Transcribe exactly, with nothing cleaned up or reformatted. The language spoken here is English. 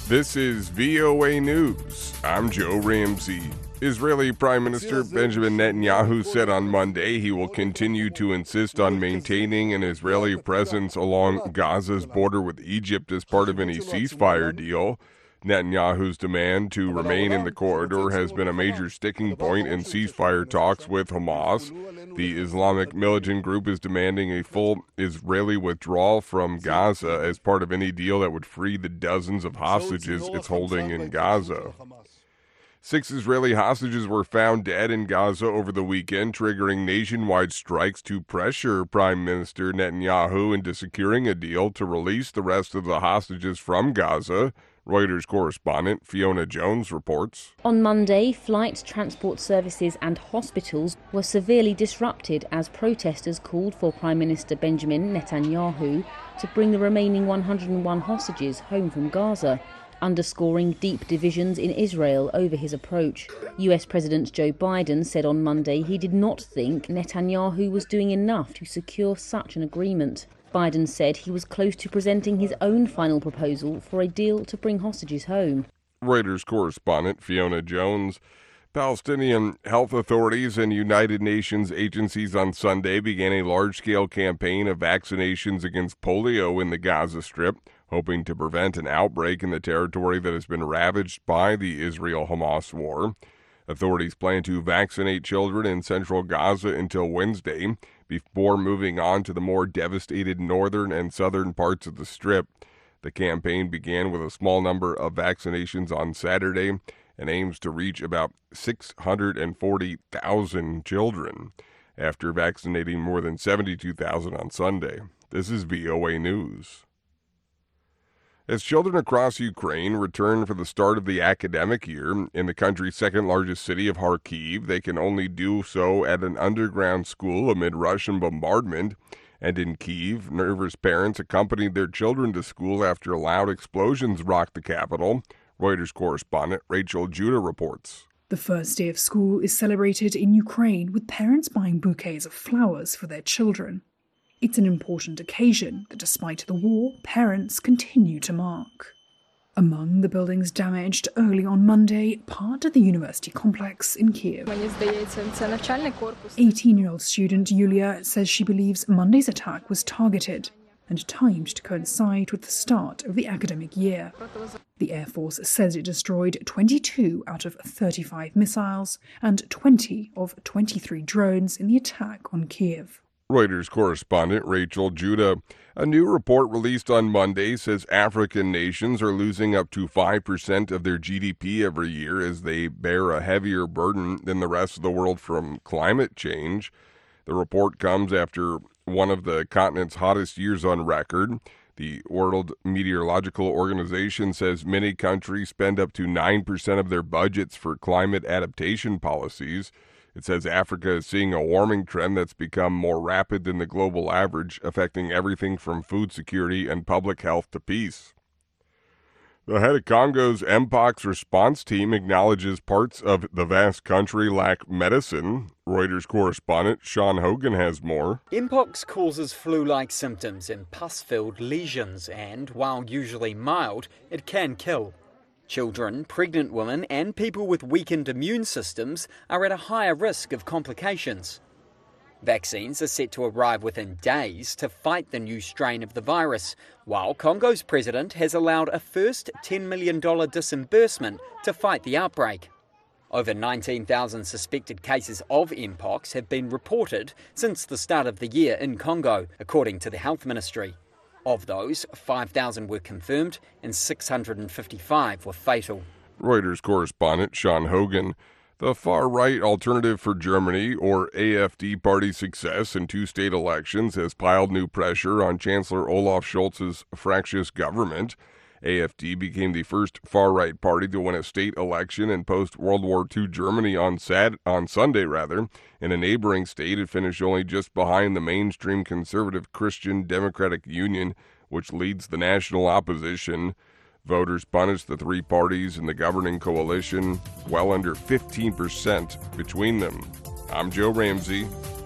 This is V O A News. I'm Joe Ramsey. Israeli Prime Minister Benjamin Netanyahu said on Monday he will continue to insist on maintaining an Israeli presence along Gaza's border with Egypt as part of any ceasefire deal. Netanyahu's demand to remain in the corridor has been a major sticking point in ceasefire talks with Hamas. The Islamic militant group is demanding a full Israeli withdrawal from Gaza as part of any deal that would free the dozens of hostages it's holding in Gaza. Six Israeli hostages were found dead in Gaza over the weekend, triggering nationwide strikes to pressure Prime Minister Netanyahu into securing a deal to release the rest of the hostages from Gaza. Reuters correspondent Fiona Jones reports. On Monday, flight, transport services and hospitals were severely disrupted as protesters called for Prime Minister Benjamin Netanyahu to bring the remaining one hundred one hostages home from Gaza, underscoring deep divisions in Israel over his approach. U S President Joe Biden said on Monday he did not think Netanyahu was doing enough to secure such an agreement. Biden said he was close to presenting his own final proposal for a deal to bring hostages home. Reuters correspondent Fiona Jones. Palestinian health authorities and United Nations agencies on Sunday began a large-scale campaign of vaccinations against polio in the Gaza Strip, hoping to prevent an outbreak in the territory that has been ravaged by the Israel-Hamas war. Authorities plan to vaccinate children in central Gaza until Wednesday, before moving on to the more devastated northern and southern parts of the Strip. The campaign began with a small number of vaccinations on Saturday and aims to reach about six hundred forty thousand children, after vaccinating more than seventy-two thousand on Sunday. This is V O A News. As children across Ukraine return for the start of the academic year in the country's second-largest city of Kharkiv, they can only do so at an underground school amid Russian bombardment. And in Kyiv, nervous parents accompanied their children to school after loud explosions rocked the capital. Reuters correspondent Rachel Judah reports. The first day of school is celebrated in Ukraine with parents buying bouquets of flowers for their children. It's an important occasion that, despite the war, parents continue to mark. Among the buildings damaged early on Monday, part of the university complex in Kyiv. eighteen-year-old student Yulia says she believes Monday's attack was targeted and timed to coincide with the start of the academic year. The Air Force says it destroyed twenty-two out of thirty-five missiles and twenty of twenty-three drones in the attack on Kyiv. Reuters correspondent Rachel Judah. A new report released on Monday says African nations are losing up to five percent of their G D P every year as they bear a heavier burden than the rest of the world from climate change. The report comes after one of the continent's hottest years on record. The World Meteorological Organization says many countries spend up to nine percent of their budgets for climate adaptation policies. It says Africa is seeing a warming trend that's become more rapid than the global average, affecting everything from food security and public health to peace. The head of Congo's Mpox response team acknowledges parts of the vast country lack medicine. Reuters correspondent Sean Hogan has more. Mpox causes flu-like symptoms and pus-filled lesions, and while usually mild, it can kill. Children, pregnant women and people with weakened immune systems are at a higher risk of complications. Vaccines are set to arrive within days to fight the new strain of the virus, while Congo's president has allowed a first ten million dollars disbursement to fight the outbreak. Over nineteen thousand suspected cases of Mpox have been reported since the start of the year in Congo, according to the health ministry. Of those, five thousand were confirmed and six hundred fifty-five were fatal. Reuters correspondent Sean Hogan. The far-right Alternative for Germany, or A F D party success in two state elections has piled new pressure on Chancellor Olaf Scholz's fractious government. A F D became the first far-right party to win a state election in post-World War Two Germany on Sat- on Sunday, rather. In a neighboring state, it finished only just behind the mainstream conservative Christian Democratic Union, which leads the national opposition. Voters punished the three parties in the governing coalition, well under fifteen percent between them. I'm Joe Ramsey.